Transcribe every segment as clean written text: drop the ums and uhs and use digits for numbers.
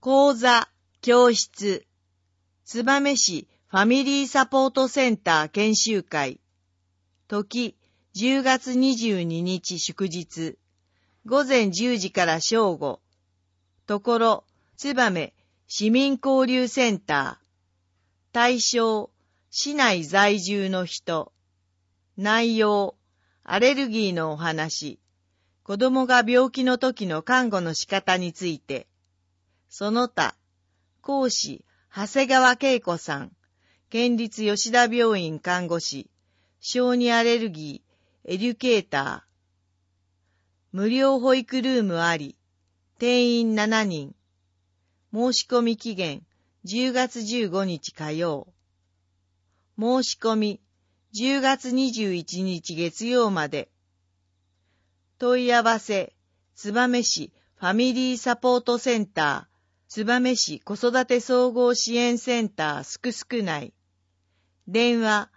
講座、教室、燕市ファミリーサポートセンター研修会。時、10月22日祝日。午前10時から正午。ところ、燕市民交流センター。対象、市内在住の人。内容、アレルギーのお話。子供が病気の時の看護の仕方について。その他、講師、長谷川恵子さん。県立吉田病院看護師。小児アレルギー、エデュケーター。無料保育ルームあり。定員7人。申し込み期限、10月15日火曜。申し込み、10月21日月曜まで。問い合わせ、燕市ファミリーサポートセンター、燕市子育て総合支援センターすくすく内。電話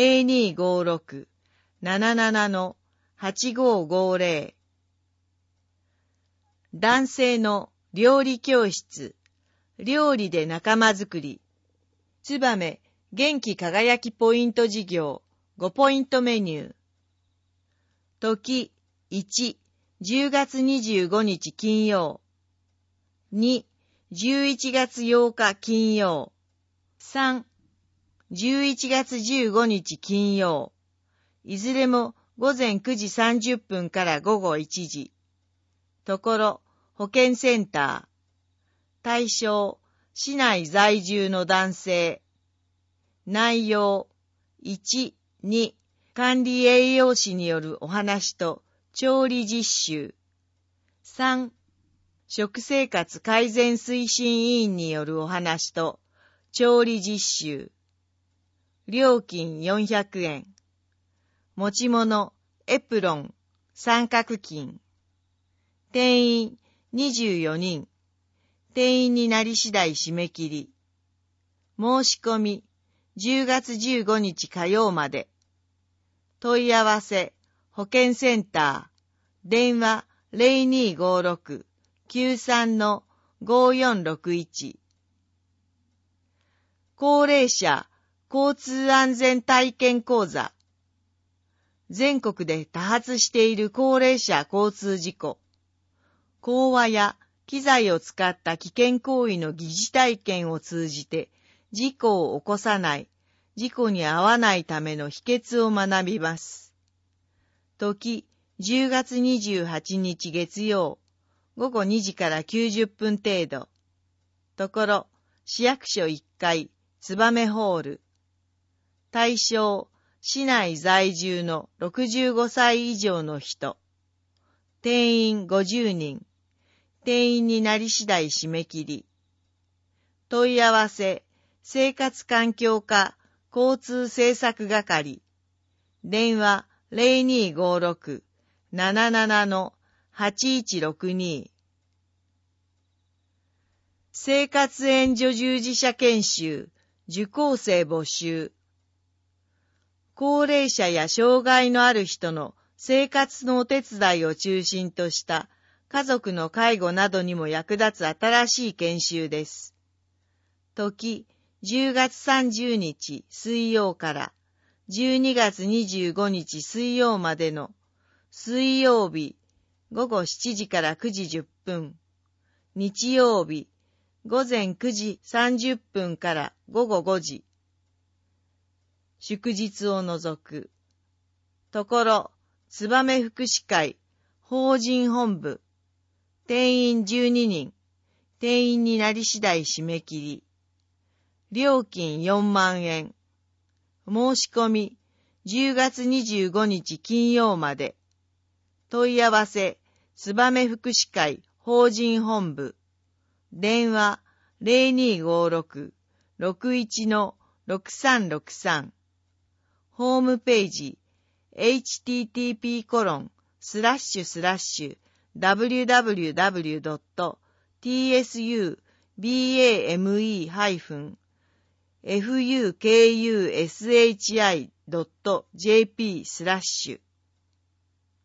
0256-77-8550。男性の料理教室、料理で仲間づくり。燕元気輝きポイント事業5ポイントメニュー。時1、10月25日金曜。2、11月8日金曜。3、11月15日金曜。いずれも午前9時30分から午後1時。ところ、保健センター。対象、市内在住の男性。内容、1、2、管理栄養士によるお話と調理実習。3、食生活改善推進委員によるお話と調理実習。料金400円。持ち物、エプロン、三角巾。定員24人。定員になり次第締め切り。申し込み、10月15日火曜まで。問い合わせ、保健センター、電話0256-93-5461。高齢者交通安全体験講座。全国で多発している高齢者交通事故。講話や機材を使った危険行為の疑似体験を通じて、事故を起こさない、事故に遭わないための秘訣を学びます。時、10月28日月曜、午後2時から90分程度。ところ、市役所1階、燕ホール。対象、市内在住の65歳以上の人。定員50人。定員になり次第締め切り。問い合わせ、生活環境課交通政策係。電話0256-77-8162。生活援助従事者研修、受講生募集。高齢者や障害のある人の生活のお手伝いを中心とした家族の介護などにも役立つ新しい研修です。時、10月30日水曜から12月25日水曜までの水曜日午後7時から9時10分、日曜日午前9時30分から午後5時、祝日を除く。ところ、燕福祉会法人本部。定員12人。定員になり次第締め切り。料金4万円。申し込み、10月25日金曜まで。問い合わせ、燕福祉会法人本部。電話0256-61-6363。ホームページ、http://www.tsubushi.jp/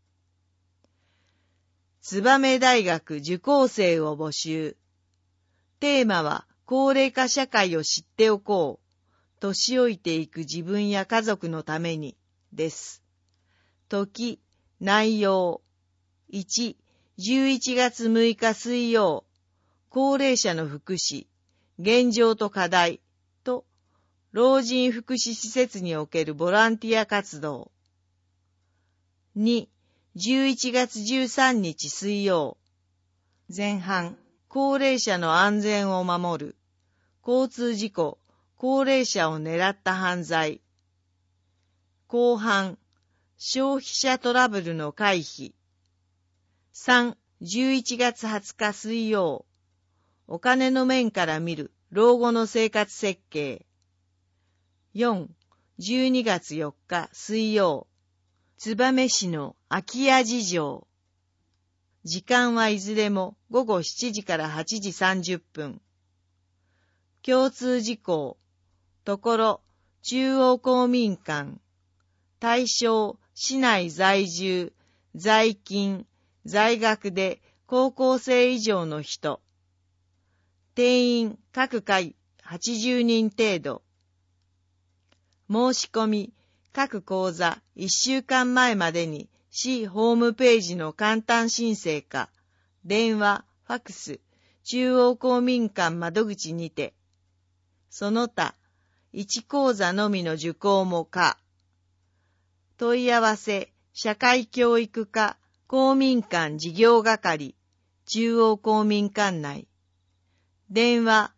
燕大学受講生を募集。 テーマは高齢化社会を知っておこう。年老いていく自分や家族のためにです。時、内容。1、11月6日水曜。高齢者の福祉、現状と課題と、老人福祉施設におけるボランティア活動。2、11月13日水曜。前半、高齢者の安全を守る。交通事故、高齢者を狙った犯罪。後半、消費者トラブルの回避。3、11月20日水曜。お金の面から見る老後の生活設計。4、12月4日水曜。燕市の空き家事情。時間はいずれも午後7時から8時30分。共通事項。ところ、中央公民館。対象、市内在住、在勤、在学で高校生以上の人。定員各回80人程度。申し込み各講座1週間前までに市ホームページの簡単申請か、電話、ファクス、中央公民館窓口にて。その他、1講座のみの受講も可。問い合わせ、社会教育課、公民館事業係、中央公民館内。電話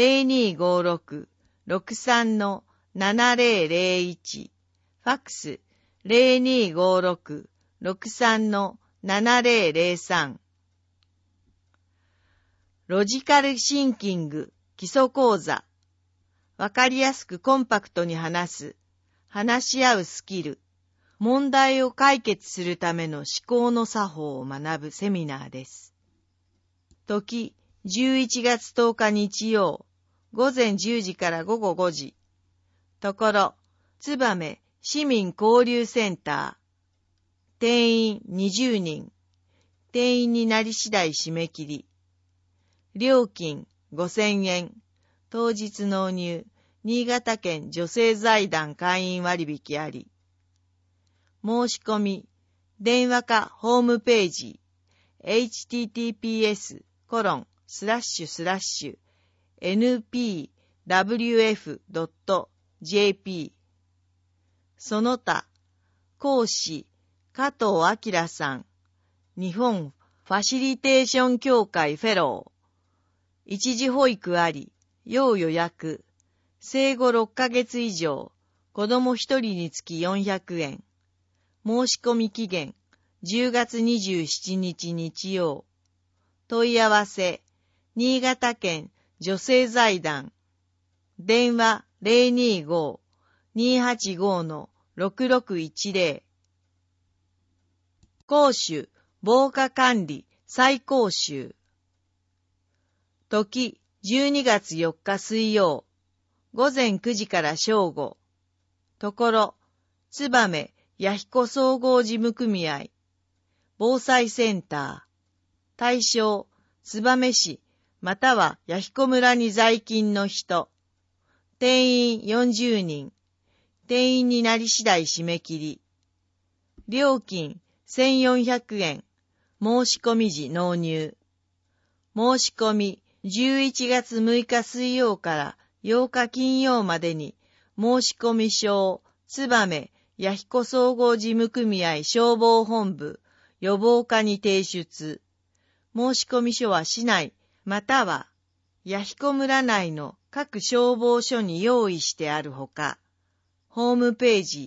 0256-63-7001、ファクス0256-63-7003。ロジカルシンキング基礎講座。わかりやすくコンパクトに話し合うスキル。問題を解決するための思考の作法を学ぶセミナーです。時、11月10日日曜、午前10時から午後5時。ところ、燕市民交流センター。定員20人。定員になり次第締め切り。料金5000円。当日納入。新潟県女性財団会員割引あり。申し込み。電話かホームページ。https://npwf.jp。その他、講師、加藤明さん、日本ファシリテーション協会フェロー。一時保育あり、要予約。生後6ヶ月以上、子供1人につき400円。申し込み期限、10月27日日曜。問い合わせ、新潟県女性財団。電話025-285-6610。講習、防火管理、再講習。時、12月4日水曜。午前9時から正午。ところ、燕弥彦総合事務組合。防災センター。対象、燕市、または弥彦村に在勤の人。定員40人。定員になり次第締め切り。料金1400円。申し込み時納入。申し込み11月6日水曜から8日金曜までに申し込み書を燕弥彦総合事務組合消防本部予防課に提出。申し込み書は市内または弥彦村内の各消防署に用意してあるほか、ホームページ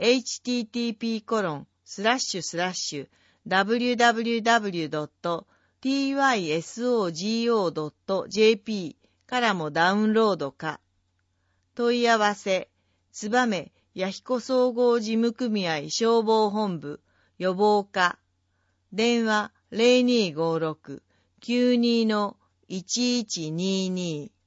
http://www.tysogo.jp からもダウンロードか。問い合わせ、燕弥彦総合事務組合消防本部予防課。電話0256-92-1122